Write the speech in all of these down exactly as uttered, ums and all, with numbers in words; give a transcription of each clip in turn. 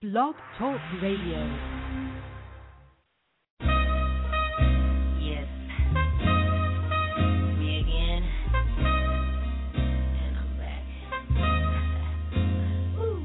Blog Talk Radio. Yes, me again, and I'm back. Woo.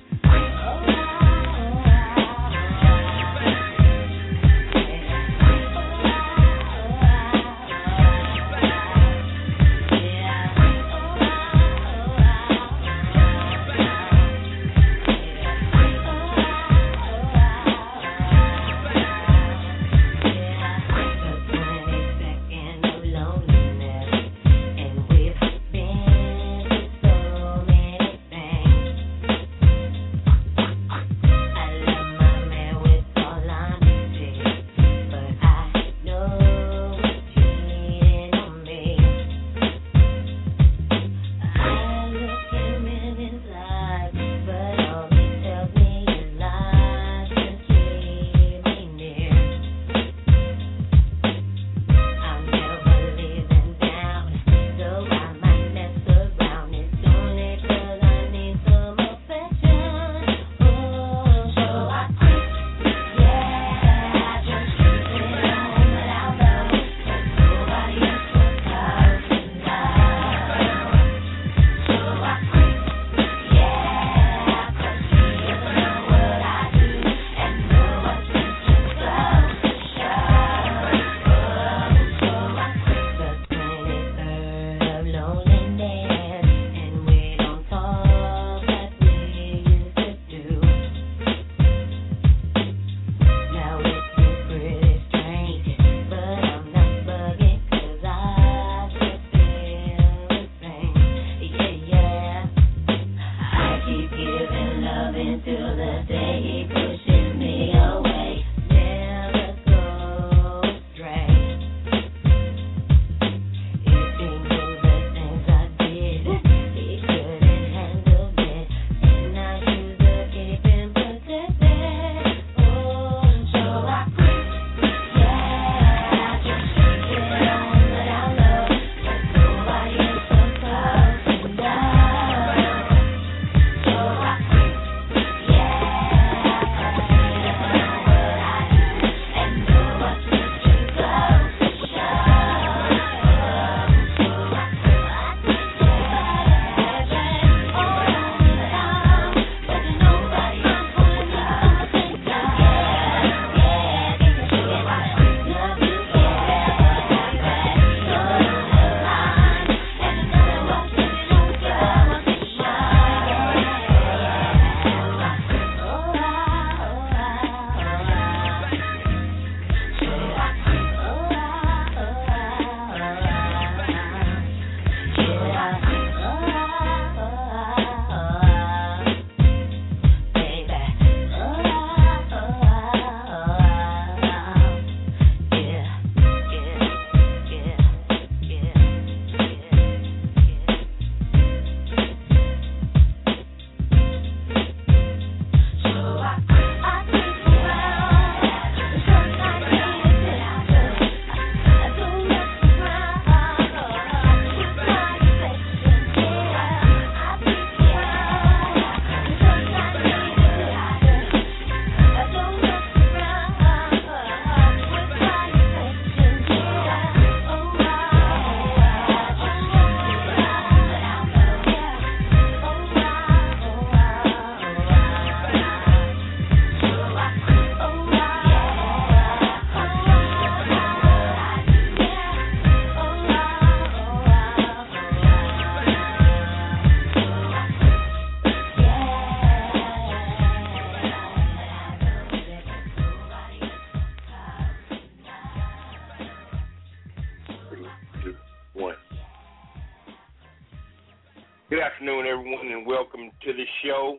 Good afternoon, everyone, and welcome to the show.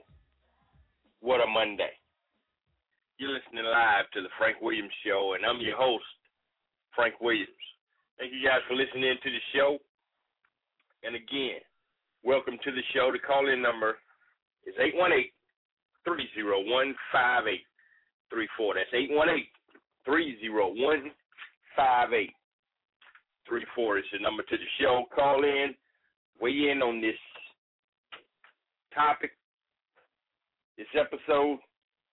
What a Monday. You're listening live to the Frank Williams Show, and I'm your host, Frank Williams. Thank you guys for listening in to the show. And again, welcome to the show. The call-in number is eight one eight, three oh one, five eight three four. That's eight one eight, three oh one, five eight three four is the number to the show. Call in, weigh in on this topic, this episode,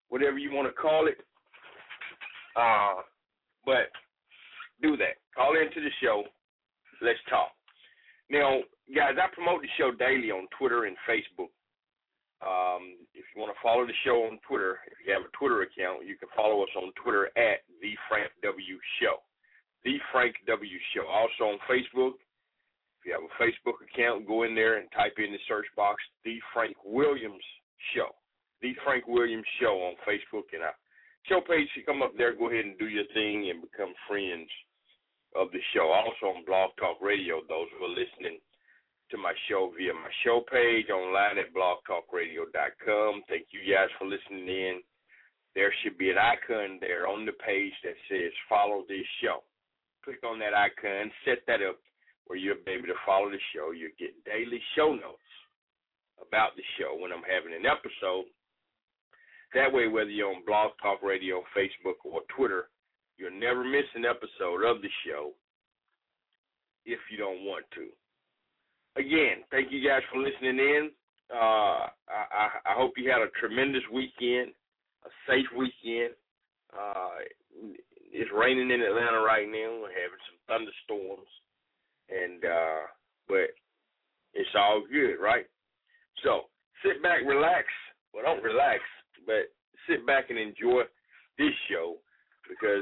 whatever you want to call it. Uh, but do that. Call into the show. Let's talk. Now, guys, I promote the show daily on Twitter and Facebook. Um, if you want to follow the show on Twitter, if you have a Twitter account, you can follow us on Twitter at The Frank W. Show. The Frank W. Show. Also on Facebook, if you have a Facebook account, go in there and type in the search box, The Frank Williams Show. The Frank Williams Show on Facebook. And our show page should come up there. Go ahead and do your thing and become friends of the show. Also on Blog Talk Radio, those who are listening to my show via my show page online at blog talk radio dot com. Thank you guys for listening in. There should be an icon there on the page that says follow this show. Click on that icon, set that up where you'll be able to follow the show. You'll get daily show notes about the show when I'm having an episode. That way, whether you're on Blog Talk Radio, Facebook, or Twitter, you'll never miss an episode of the show if you don't want to. Again, thank you guys for listening in. Uh, I, I, I hope you had a tremendous weekend, a safe weekend. Uh, it's raining in Atlanta right now. We're having some thunderstorms, and uh, but it's all good, right? So sit back, relax. Well, don't relax, but sit back and enjoy this show, because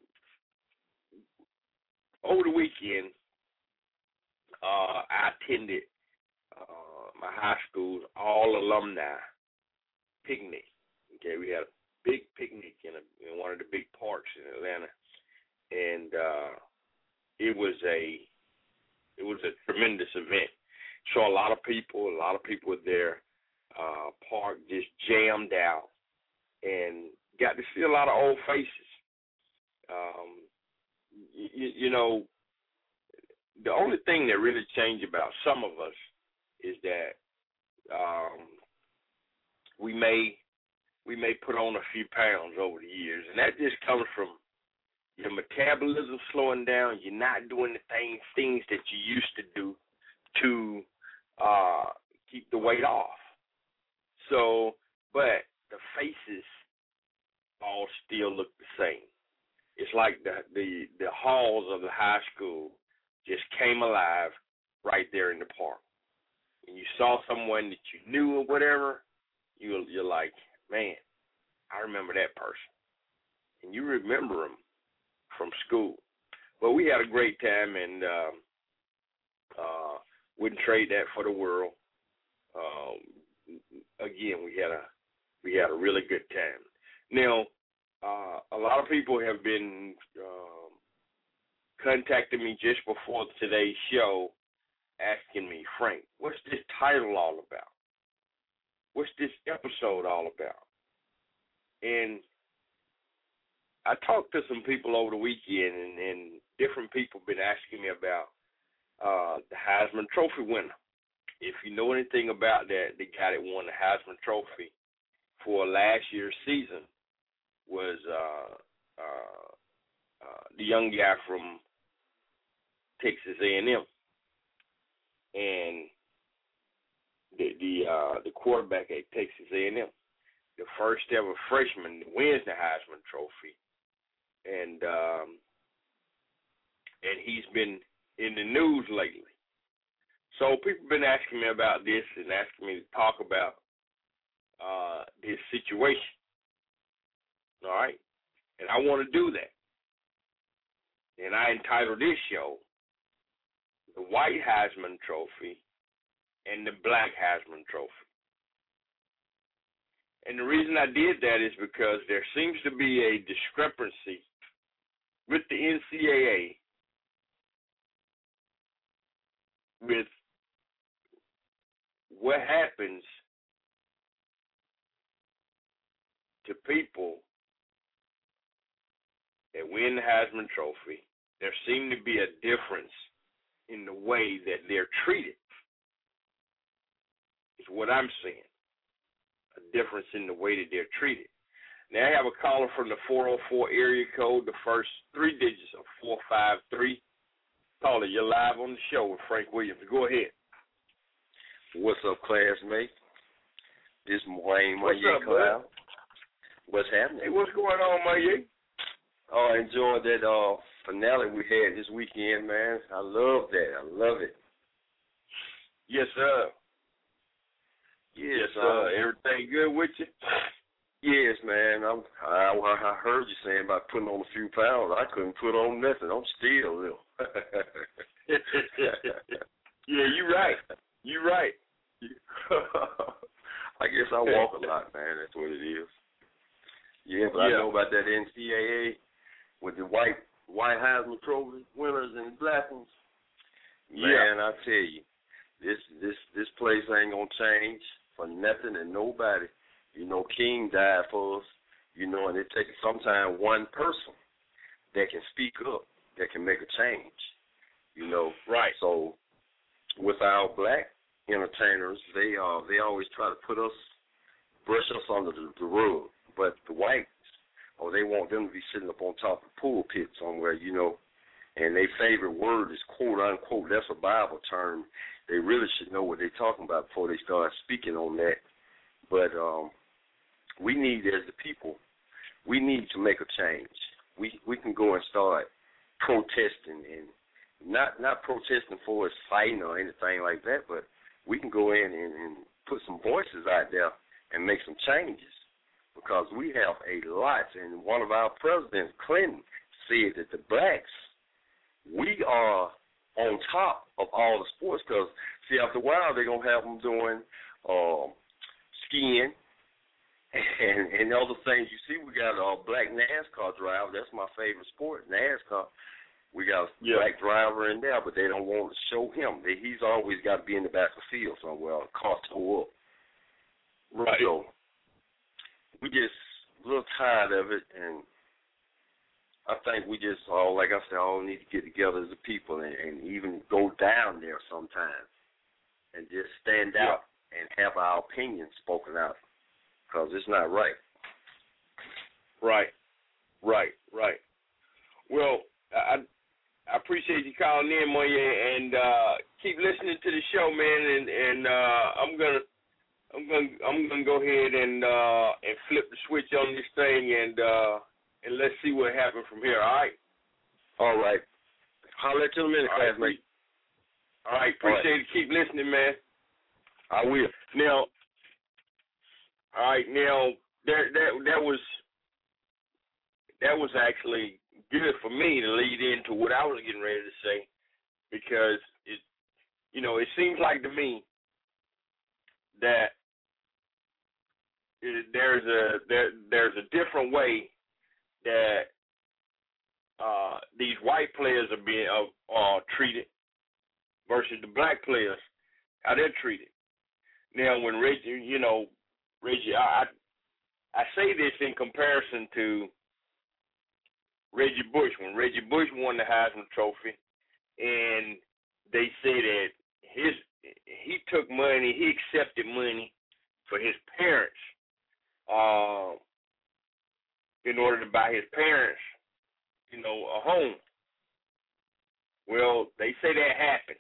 over the weekend, uh, I attended uh, my high school's all alumni picnic. Okay, we had a big picnic in, a, in one of the big parks in Atlanta, and uh, it was a it was a tremendous event. So a lot of people, a lot of people were there. Uh, park just jammed out, and got to see a lot of old faces. Um, you, you know, the only thing that really changed about some of us is that um, we may we may put on a few pounds over the years, and that just comes from your metabolism slowing down. You're not doing the things things that you used to do to uh, keep the weight off. So, but the faces all still look the same. It's like the, the, the halls of the high school just came alive right there in the park. And you saw someone that you knew or whatever, you, you're like, man, I remember that person. And you remember them from school. But we had a great time, and um, uh, wouldn't trade that for the world. Um, again, we had a we had a really good time. Now, uh, a lot of people have been um, contacting me just before today's show, asking me, Frank, what's this title all about? What's this episode all about? And I talked to some people over the weekend, and, and different people been asking me about uh, the Heisman Trophy winner. If you know anything about that, the guy that won the Heisman Trophy for last year's season was uh, uh, uh, the young guy from Texas A and M, and the the, uh, the quarterback at Texas A and M, the first ever freshman that wins the Heisman Trophy, and um, and he's been in the news lately. So people have been asking me about this and asking me to talk about uh, this situation, all right? And I want to do that. And I entitled this show, The White Heisman Trophy and the Black Heisman Trophy. And the reason I did that is because there seems to be a discrepancy with the N C double A with what happens to people that win the Heisman Trophy. There seems to be a difference in the way that they're treated, is what I'm seeing. A difference in the way that they're treated. Now, I have a caller from the four oh four area code, the first three digits of four five three. Caller, you're live on the show with Frank Williams. Go ahead. What's up, classmate? This Wayne What's Monye up, Cloud. What's happening? Hey, what's going on, man? Oh, I enjoyed that uh, finale we had this weekend, man. I love that. I love it. Yes, sir. Yes, yes sir. Um, Everything good with you? Yes, man. I'm, I, I heard you saying about putting on a few pounds. I couldn't put on nothing. I'm still little. Yeah, you're right. You're right. I guess I walk a lot, man. That's what it is. Yeah, but yeah. I know about that N C A A with the white white Heisman Trophy winners and black ones. Man, yeah. I tell you, this this this place ain't gonna change for nothing and nobody. You know, King died for us. You know, and it takes sometimes one person that can speak up that can make a change. You know, right? So with our black entertainers, they uh they always try to put us, brush us under the, the rug. But the whites, or oh, they want them to be sitting up on top of the pulpit somewhere, you know, and their favorite word is quote unquote. That's a Bible term. They really should know what they're talking about before they start speaking on that. But um, we need, as the people, we need to make a change. We we can go and start protesting and. Not not protesting for us fighting or anything like that, but we can go in and, and put some voices out there and make some changes because we have a lot. And one of our presidents, Clinton, said that the blacks, we are on top of all the sports because, see, after a while they're going to have them doing um, skiing and, and other things. You see, we got a black NASCAR driver. That's my favorite sport, NASCAR. We got a yeah. black driver in there, but they don't want to show him. He's always got to be in the back of the field somewhere, a car tore up. Right. So we just a little tired of it, and I think we just all, like I said, all need to get together as a people and, and even go down there sometime and just stand yeah. out and have our opinions spoken out because it's not right. Right, right, right. Well, I. I appreciate you calling in, Moye, and uh, keep listening to the show, man. And, and uh, I'm gonna, I'm gonna, I'm gonna go ahead and uh, and flip the switch on this thing, and uh, and let's see what happens from here. All right. All right. Holler at you in a minute, all right, classmate. All right. Appreciate all right. it. Keep listening, man. I will. Now. All right. Now that that that was that was actually good for me to lead into what I was getting ready to say, because it, you know, it seems like to me that it, there's a there there's a different way that uh, these white players are being uh, uh, treated versus the black players, how they're treated. Now, when Reggie, you know, Reggie, I I say this in comparison to Reggie Bush, when Reggie Bush won the Heisman Trophy, and they say that his he took money, he accepted money for his parents, uh, in order to buy his parents, you know, a home. Well, they say that happened.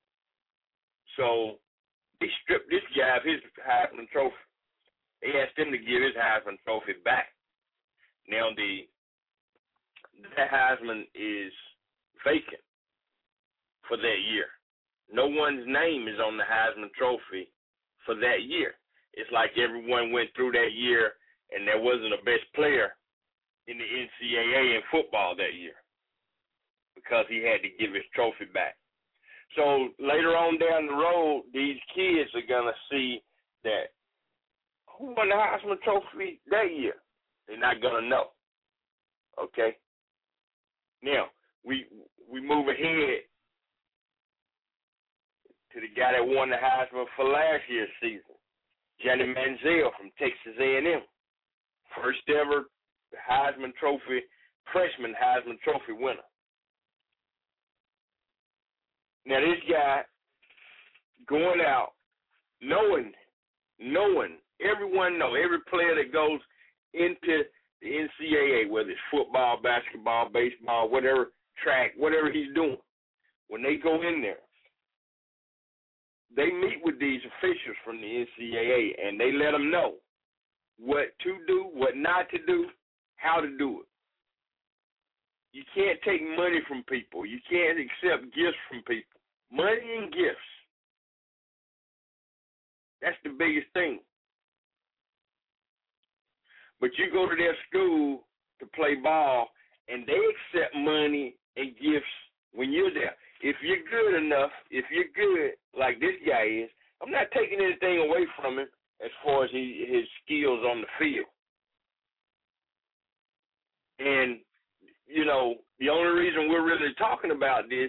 So they stripped this guy of his Heisman Trophy. They asked him to give his Heisman Trophy back. Now the that Heisman is vacant for that year. No one's name is on the Heisman Trophy for that year. It's like everyone went through that year and there wasn't a best player in the N C A A in football that year because he had to give his trophy back. So later on down the road, these kids are going to see that who won the Heisman Trophy that year? They're not going to know. Okay? Now, we we move ahead to the guy that won the Heisman for last year's season, Johnny Manziel from Texas A and M. First ever Heisman Trophy, freshman Heisman Trophy winner. Now, this guy going out, knowing, knowing, everyone know, every player that goes into the N C A A, whether it's football, basketball, baseball, whatever, track, whatever he's doing, when they go in there, they meet with these officials from the N C A A and they let them know what to do, what not to do, how to do it. You can't take money from people. You can't accept gifts from people. Money and gifts. That's the biggest thing. But you go to their school to play ball, and they accept money and gifts when you're there. If you're good enough, if you're good like this guy is, I'm not taking anything away from him as far as he, his skills on the field. And, you know, the only reason we're really talking about this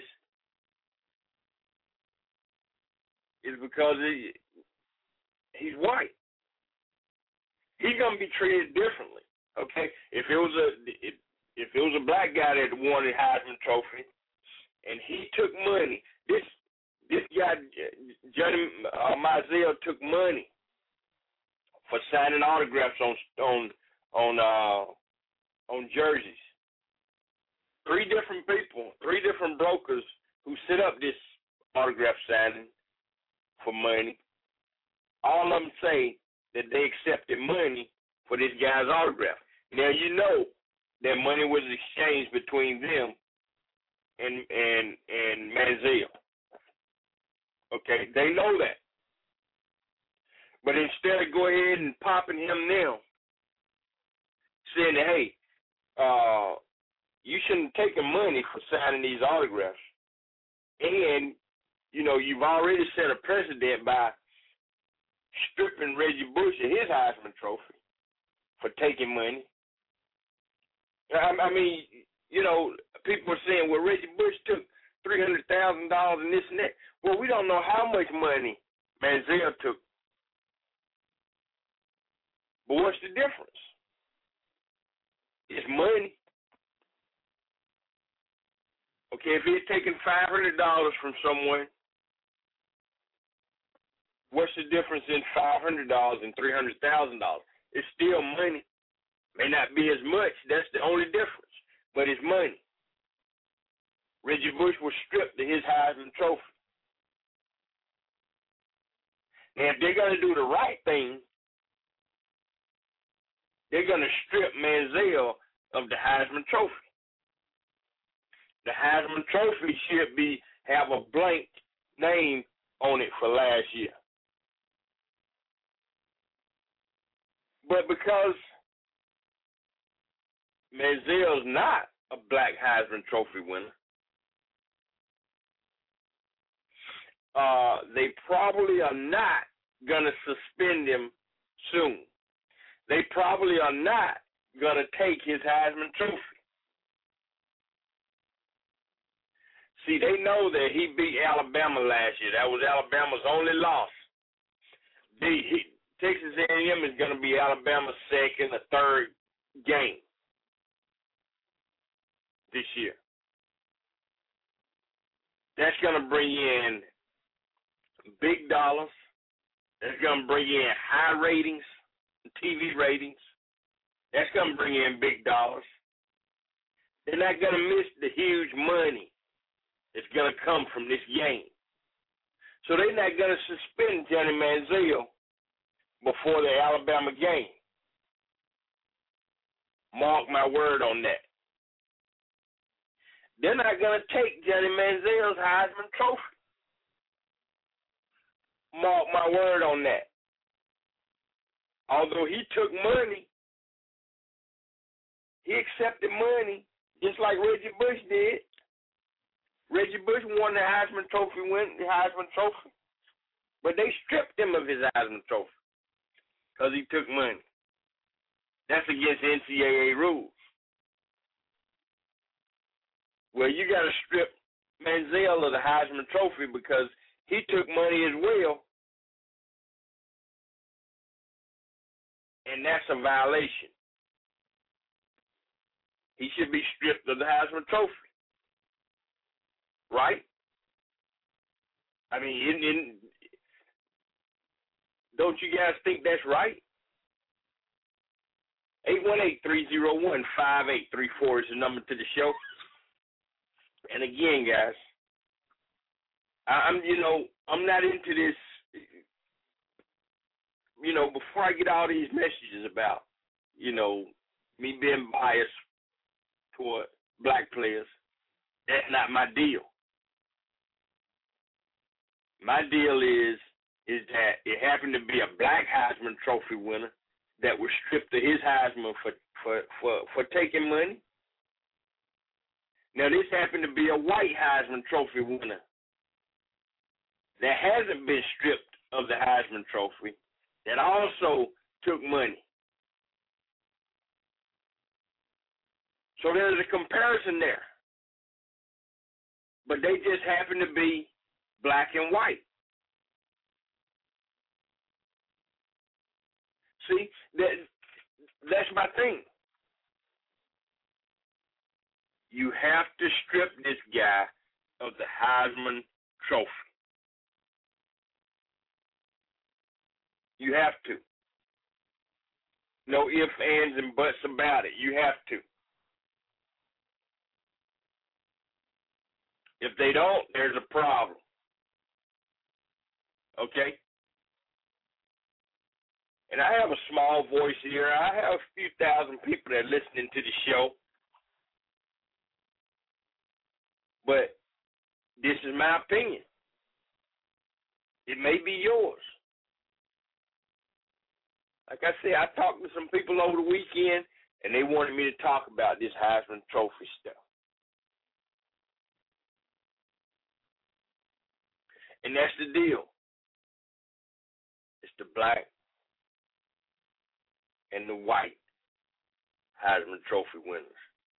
is because he, he's white. He's gonna be treated differently. Okay, if it was a if, if it was a black guy that won the Heisman Trophy, and he took money, this this guy Johnny uh, Manziel took money for signing autographs on on on uh, on jerseys. Three different people, three different brokers who set up this autograph signing for money. All of them say that they accepted money for this guy's autograph. Now you know that money was exchanged between them and and and Manziel. Okay, they know that. But instead of go ahead and popping him now, saying that, hey, uh, you shouldn't have taken money for signing these autographs, and you know you've already set a precedent by stripping Reggie Bush of his Heisman Trophy for taking money. I, I mean, you know, people are saying, well, Reggie Bush took three hundred thousand dollars and this and that. Well, we don't know how much money Manziel took. But what's the difference? It's money. Okay, if he's taking five hundred dollars from someone, what's the difference in five hundred dollars and three hundred thousand dollars? It's still money. May not be as much. That's the only difference. But it's money. Reggie Bush was stripped of his Heisman Trophy. Now, if they're going to do the right thing, they're going to strip Manziel of the Heisman Trophy. The Heisman Trophy should be have a blank name on it for last year. But because Manziel's not a black Heisman Trophy winner, uh, they probably are not going to suspend him soon. They probably are not going to take his Heisman Trophy. See, they know that he beat Alabama last year. That was Alabama's only loss. They, he, Texas A and M is going to be Alabama's second or third game this year. That's going to bring in big dollars. That's going to bring in high ratings, T V ratings. That's going to bring in big dollars. They're not going to miss the huge money that's going to come from this game. So they're not going to suspend Johnny Manziel before the Alabama game. Mark my word on that. They're not going to take Johnny Manziel's Heisman Trophy. Mark my word on that. Although he took money, he accepted money just like Reggie Bush did. Reggie Bush won the Heisman Trophy, win the Heisman Trophy, but they stripped him of his Heisman Trophy because he took money. That's against N C double A rules. Well, you got to strip Manziel of the Heisman Trophy because he took money as well, and that's a violation. He should be stripped of the Heisman Trophy. Right? I mean, in, in, don't you guys think that's right? eight one eight, three oh one, five eight three four is the number to the show. And again, guys, I'm, you know, I'm not into this, you know, before I get all these messages about you know, me being biased toward black players. That's not my deal. My deal is is that it happened to be a black Heisman Trophy winner that was stripped of his Heisman for, for, for, for taking money. Now, this happened to be a white Heisman Trophy winner that hasn't been stripped of the Heisman Trophy that also took money. So there's a comparison there. But they just happen to be black and white. See, that that's my thing. You have to strip this guy of the Heisman Trophy. You have to. No ifs, ands, and buts about it. You have to. If they don't, there's a problem. Okay? And I have a small voice here. I have a few thousand people that are listening to the show. But this is my opinion. It may be yours. Like I said, I talked to some people over the weekend, and they wanted me to talk about this Heisman Trophy stuff. And that's the deal. It's the black and the white Heisman Trophy winners.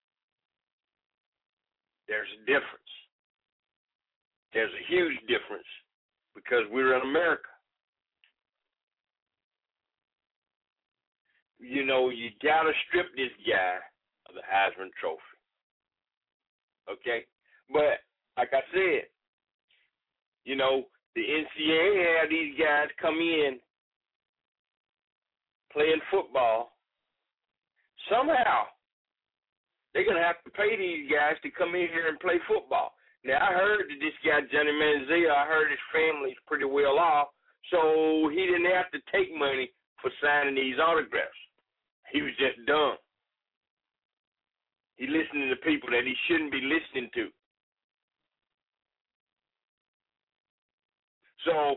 There's a difference. There's a huge difference because we're in America. You know, you got to strip this guy of the Heisman Trophy. Okay? But, like I said, you know, the N C double A had these guys come in playing football. Somehow, they're going to have to pay these guys to come in here and play football. Now, I heard that this guy, Johnny Manziel, I heard his family's pretty well off, so he didn't have to take money for signing these autographs. He was just dumb. He listening to people that he shouldn't be listening to. So,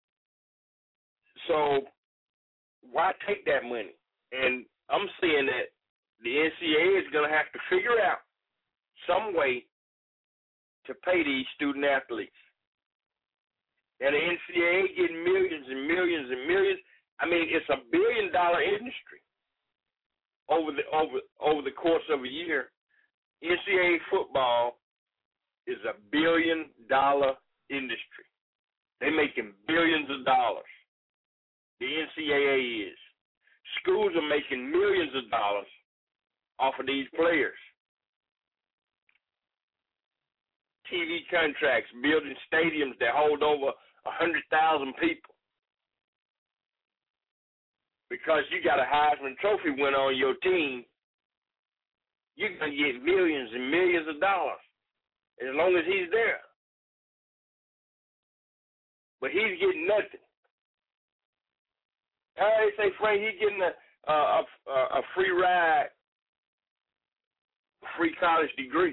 so why take that money? And I'm saying that the N C double A is going to have to figure out some way to pay these student athletes. And the N C double A getting millions and millions and millions. I mean, it's a billion dollar industry over the over over the course of a year. N C double A football is a billion dollar industry. They're making billions of dollars. The N C double A is. Schools are making millions of dollars off of these players. T V contracts, building stadiums that hold over one hundred thousand people. Because you got a Heisman Trophy winner on your team, you're going to get millions and millions of dollars as long as he's there. But he's getting nothing. How they say, Frank, he's getting a, a, a, a free ride, a free college degree.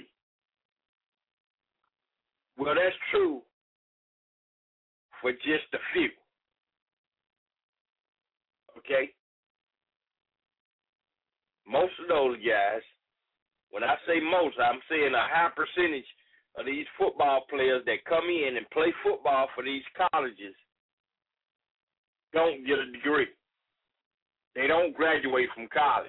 Well, that's true for just a few. Okay? Most of those guys, when I say most, I'm saying a high percentage of these football players that come in and play football for these colleges don't get a degree. They don't graduate from college.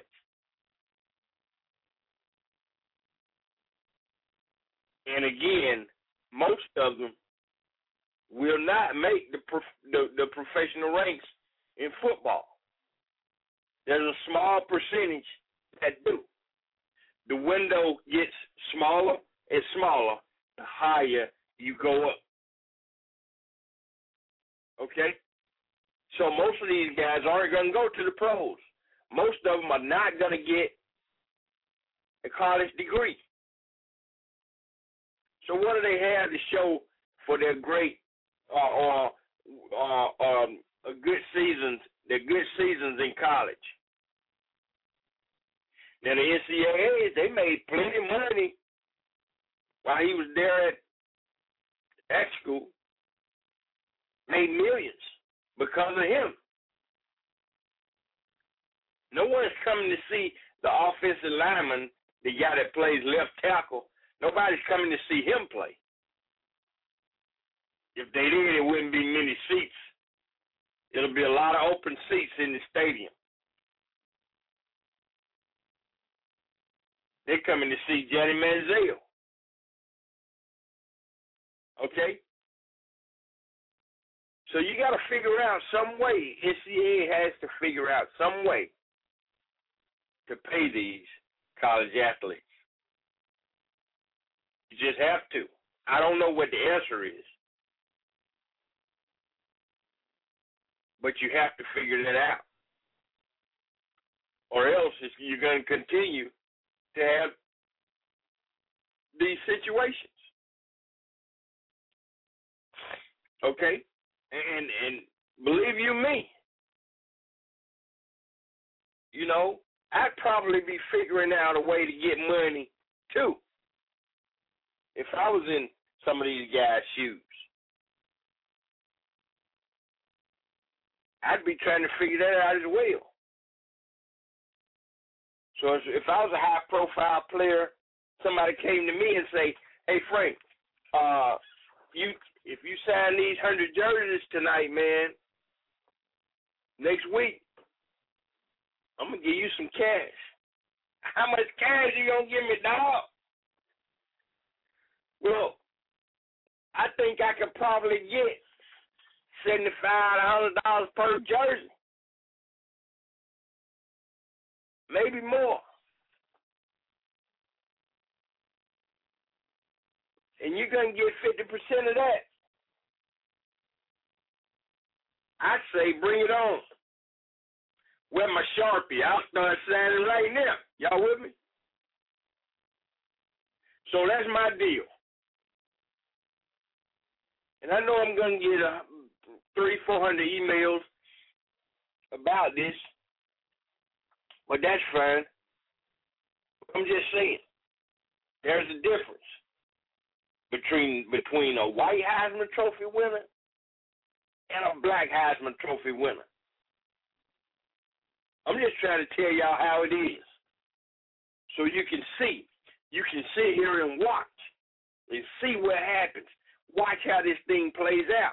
And again, most of them will not make the, prof- the the professional ranks in football. There's a small percentage that do. The window gets smaller and smaller the higher you go up. Okay? So most of these guys aren't going to go to the pros. Most of them are not going to get a college degree. So what do they have to show for their great uh, or uh, um, a good seasons, their good seasons in college? Now, the N C double A, they made plenty of money while he was there at, at school. Made millions because of him. No one's coming to see the offensive lineman, the guy that plays left tackle. Nobody's coming to see him play. If they did, it wouldn't be many seats. It'll be a lot of open seats in the stadium. They're coming to see Johnny Manziel. Okay? So you got to figure out some way. N C double A has to figure out some way to pay these college athletes. You just have to. I don't know what the answer is, but you have to figure that out, or else you're going to continue to have these situations. Okay? And and believe you me, you know, I'd probably be figuring out a way to get money too if I was in some of these guys' shoes. I'd be trying to figure that out as well. So if I was a high-profile player, somebody came to me and say, "Hey, Frank, uh, you if you sign these hundred jerseys tonight, man, next week, I'm gonna give you some cash." How much cash you gonna give me, dog? Well, I think I could probably get seventy-five to a hundred dollars per jersey, maybe more. And you're going to get fifty percent of that. I'd say bring it on. Where my Sharpie? I'll start signing right now. Y'all with me? So that's my deal. And I know I'm going to get a three, four hundred emails about this, but that's fine. I'm just saying, there's a difference between between a white Heisman Trophy winner and a black Heisman Trophy winner. I'm just trying to tell y'all how it is, so you can see. You can sit here and watch and see what happens. Watch how this thing plays out.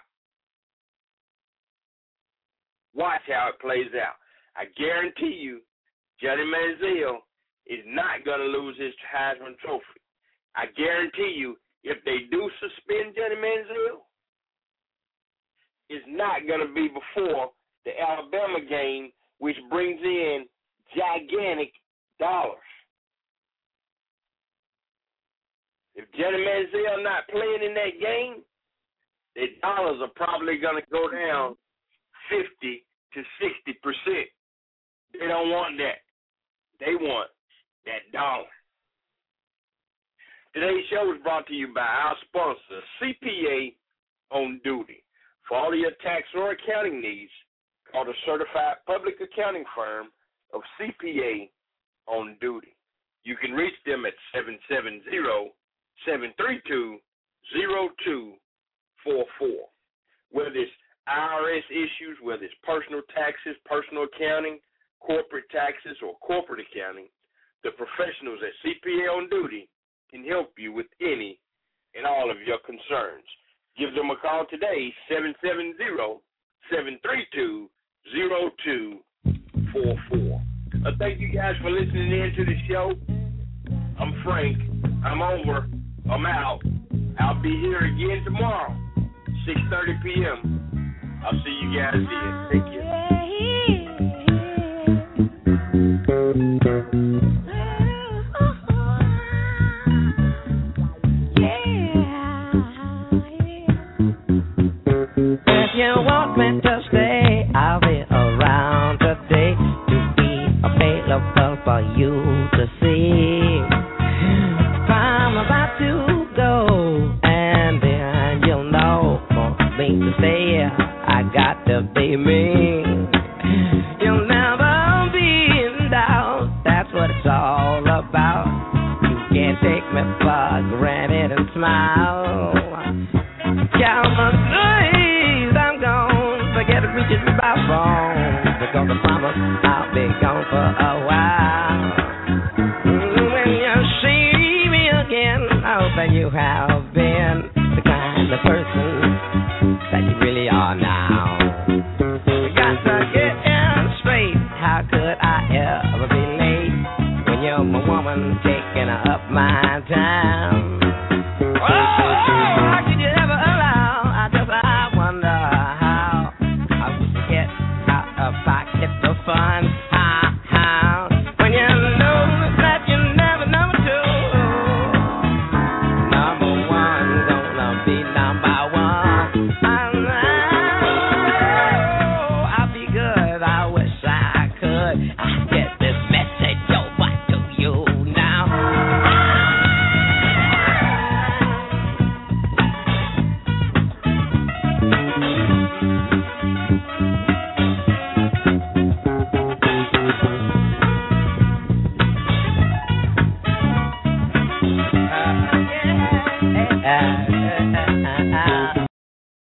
Watch how it plays out. I guarantee you, Johnny Manziel is not going to lose his Heisman Trophy. I guarantee you, if they do suspend Johnny Manziel, it's not going to be before the Alabama game, which brings in gigantic dollars. If Johnny Manziel not playing in that game, the dollars are probably going to go down fifty to sixty percent. They don't want that. They want that dollar. Today's show is brought to you by our sponsor, C P A On Duty. For all of your tax or accounting needs, call the certified public accounting firm of C P A On Duty. You can reach them at seven seven zero, seven three two, zero two four four. Whether it's I R S issues, whether it's personal taxes, personal accounting, corporate taxes, or corporate accounting, the professionals at C P A On Duty can help you with any and all of your concerns. Give them a call today, seven seven zero, seven three two, zero two four four. Uh, thank you guys for listening in to the show. I'm Frank. I'm over. I'm out. I'll be here again tomorrow, six thirty p.m. I'll see you guys then. Take care. If you want me to stay, I'll be around today to be available for you to see. If I'm about to go, and then you'll know for me to stay, I got to be me. You'll never be in doubt, that's what it's all about. You can't take me for granted and smile. Count my days, I'm gone. Forget to reach it by phone. Because I promise I'll be gone for a while. When you see me again, I hope that you have been the kind of person that you really are now. Got to get in straight. How could I ever be late when you're my woman taking up my time? Oh, how could you ever allow? I just I wonder how I would get out of pocket the fun. How, how when you know that you never number two, number one gonna be number one. I know I'll be good. I wish I could. I get this message over to you now. Uh, yeah, yeah, yeah, yeah.